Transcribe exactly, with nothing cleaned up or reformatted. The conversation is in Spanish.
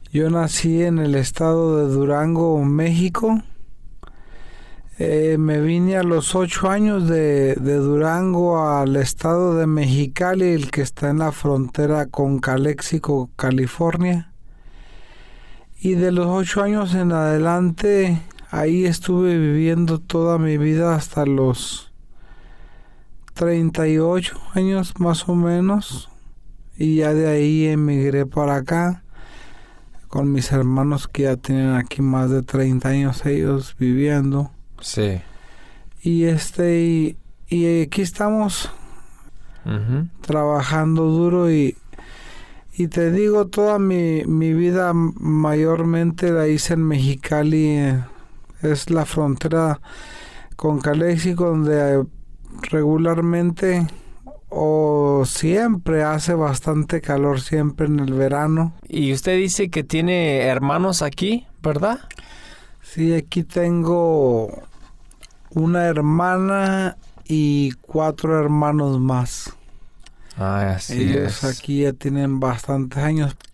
Yo nací en el estado de Durango, México. Eh, me vine a los ocho años de, de Durango al estado de Mexicali, el que está en la frontera con Calexico, California. Y de los ocho años en adelante, ahí estuve viviendo toda mi vida hasta los treinta y ocho años más o menos. Y ya de ahí emigré para acá con mis hermanos que ya tienen aquí más de treinta años ellos viviendo. Sí. Y este y, y aquí estamos Uh-huh. trabajando duro y, y te digo, toda mi, mi vida mayormente la hice en Mexicali. eh, Es la frontera con Calexico donde regularmente o siempre hace bastante calor, siempre en el verano. Y usted dice que tiene hermanos aquí, ¿verdad? Sí, aquí tengo una hermana y cuatro hermanos más. Ah, así Ellos es. aquí ya tienen bastantes años.